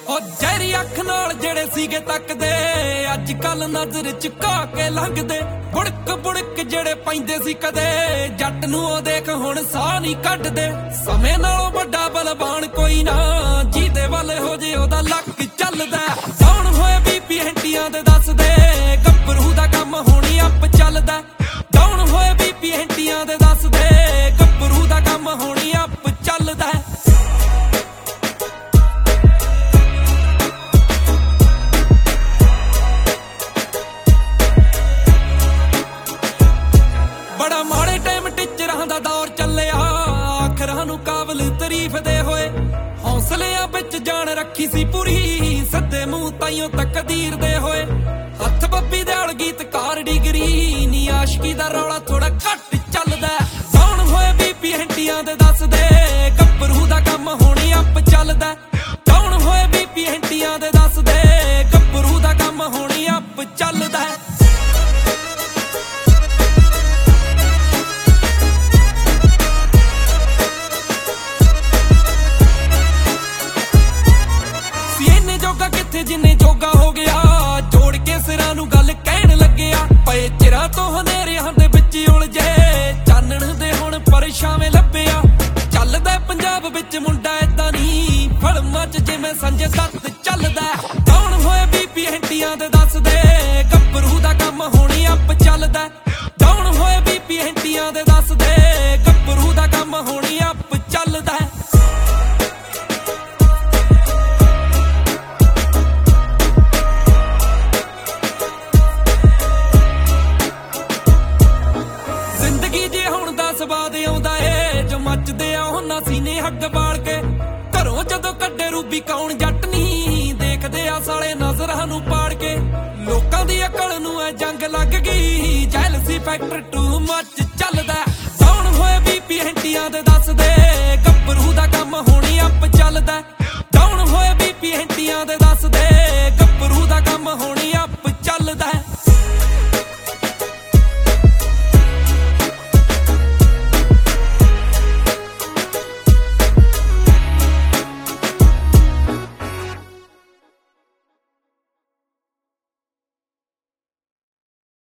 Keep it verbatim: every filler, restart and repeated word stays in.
ਉਹ ਜਹਿਰੀ ਅੱਖ ਨਾਲ ਜਿਹੜੇ ਸੀਗੇ ਤੱਕਦੇ ਅੱਜ ਕੱਲ ਨਜ਼ਰ ਝੁਕਾ ਕੇ ਲੰਘਦੇ। ਬੁੜਕ ਬੁੜਕ ਜਿਹੜੇ ਪੈਂਦੇ ਸੀ ਕਦੇ ਜੱਟ ਨੂੰ ਉਹ ਦੇਖ ਹੁਣ ਸਾਹ ਨਹੀਂ ਕੱਢਦੇ। ਸਮੇਂ ਨਾਲੋਂ ਵੱਡਾ ਬਲਵਾਨ ਕੋਈ ਨਾ ਜਿਹਦੇ ਵੱਲ ਹੋ ਜੇ ਉਹਦਾ ਲੱਕ ਚੱਲਦਾ। ਕੌਣ ਹੋਏ ਬੀਬੀ ਹੰਟੀਆਂ ਦੇ ਦੱਸਦੇ ਗੱਭਰੂ ਦਾ ਕੰਮ ਹੋਣੀ ਅੱਪ ਚੱਲਦਾ। ਕੌਣ ਹੋਏ ਬੀਬੀ ਹੰਟੀਆਂ ਦੇ ਦੱਸਦੇ ਗੱਭਰੂ ਦਾ ਕੰਮ ਹੋਣੀ ਅੱਪ ਚੱਲਦਾ। ਬੜਾ ਮਾੜੇ ਟਾਈਮ ਟੀਚਰਾਂ ਦਾ ਦੌਰ ਚੱਲਿਆ ਆਖਰਾਂ ਨੂੰ ਕਾਬਲ ਤਾਰੀਫ ਦੇ ਹੋਏ। ਹੌਸਲਿਆਂ ਵਿੱਚ ਜਾਨ ਰੱਖੀ ਸੀ ਪੂਰੀ ਸੱਦੇ ਮੂੰਹ ਤਾਈਓ ਤਕਦੀਰ ਦੇ ਹੋਏ। ਹੱਥ ਬੱਬੀ ਦਿਆਲ ਗੀਤਕਾਰ ਡਿਗਰੀ ਨੀ ਆਸ਼ਕੀ ਦਾ ਰੌਲਾ ਥੋੜਾ ਘੱਟ ਚੱਲਦਾ। ਕੌਣ ਹੋਏ ਬੀਬੀ ਹੰਟੀਆਂ ਦੇ ਦੱਸਦੇ ਗੱਭਰੂ ਦਾ ਕੰਮ ਹੋਣੀ ਅੱਪ ਚੱਲਦਾ। ਕੌਣ ਹੋਏ ਬੀਬੀ ਹੰਟੀਆਂ ਦੇ ਦੱਸਦੇ ਗੱਭਰੂ ਦਾ ਕੰਮ ਹੋਣੀ ਅੱਪ ਚੱਲਦਾ। ਜੋਗਾ ਕਿੱਥੇ ਜਿੰਨੇ ਜੋਗਾ ਹੋ ਗਿਆ ਜੋੜ ਕੇ ਸਿਰਾਂ ਨੂੰ ਗੱਲ ਕਹਿਣ ਲੱਗਿਆ। ਪਏ ਚਿਰਾਂ ਤੋਂ ਹਨੇਰਿਆਂ ਦੇ ਵਿੱਚ ਉਲਝੇ ਚਾਨਣ ਦੇ ਹੁਣ ਪਰਛਾਵੇਂ ਲੱਭਿਆ। ਚੱਲਦਾ ਪੰਜਾਬ ਵਿੱਚ ਮੁੰਡਾ ਏਦਾਂ ਨਹੀਂ ਫਿਲਮਾਂ 'ਚ ਜਿਵੇਂ ਸੰਜੇ ਦੱਤ ਚੱਲਦਾ। ਕੌਣ ਹੋਏ ਬੀਬੀ ਹੰਟੀਆਂ ਦੇ ਦੱਸਦੇ ਗੱਭਰੂ ਦਾ ਕੰਮ ਹੋਣੀ ਅੱਪ ਚੱਲਦਾ। ਕੌਣ ਹੋਏ ਬੀਬੀ ਹੰਟੀਆਂ ਦੇ ਦੱਸਦੇ ਗੱਭਰੂ ਦਾ ਕੰਮ ਹੋਣੀ ਅੱਪ ਚੱਲਦਾ। ਸਵਾਦ ਆਉਂਦਾ ਏ ਜੋ ਮੱਚਦੇ ਆ ਉਹਨਾਂ ਸੀਨੇ ਹੱਗ ਬਾਲ ਕੇ। ਘਰੋਂ ਜਦੋਂ ਕੱਢੇ ਰੂਬੀ ਕੌਣ ਜੱਟ ਨਹੀਂ ਦੇਖਦੇ ਆ ਸਾਲੇ ਨਜ਼ਰਾਂ ਨੂੰ ਪਾੜ ਕੇ। ਲੋਕਾਂ ਦੀ ਅਕਲ ਨੂੰ ਐ ਜੰਗ ਲੱਗ ਗਈ ਜੈਲਸੀ ਫੈਕਟਰ ਟੂ ਮੱਚ ਚੱਲਦਾ। ਕੌਣ ਹੋਏ ਬੀਬੀ ਹੰਟੀਆਂ ਦੇ ਦੱਸਦੇ